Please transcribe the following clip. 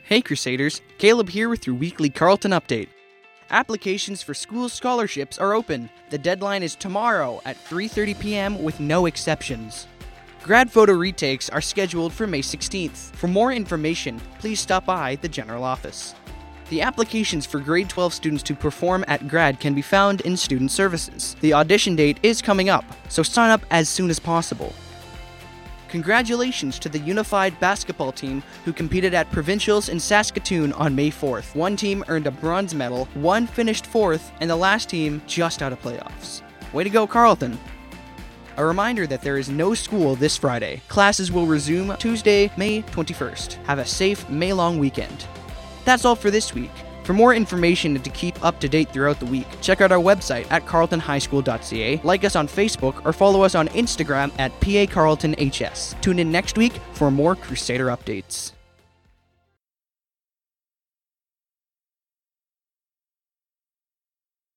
Hey Crusaders, Caleb here with your weekly Carleton update. Applications for school scholarships are open. The deadline is tomorrow at 3:30 p.m. with no exceptions. Grad photo retakes are scheduled for May 16th. For more information, please stop by the general office. The applications for grade 12 students to perform at grad can be found in Student Services. The audition date is coming up, so sign up as soon as possible. Congratulations to the unified basketball team who competed at provincials in Saskatoon on May 4th. One team earned a bronze medal, one finished fourth, and the last team just out of playoffs. Way to go, Carleton! A reminder that there is no school this Friday. Classes will resume Tuesday, May 21st. Have a safe May-long weekend. That's all for this week. For more information and to keep up to date throughout the week, check out our website at carletonhighschool.ca, like us on Facebook, or follow us on Instagram at PACarletonHS. Tune in next week for more Crusader updates.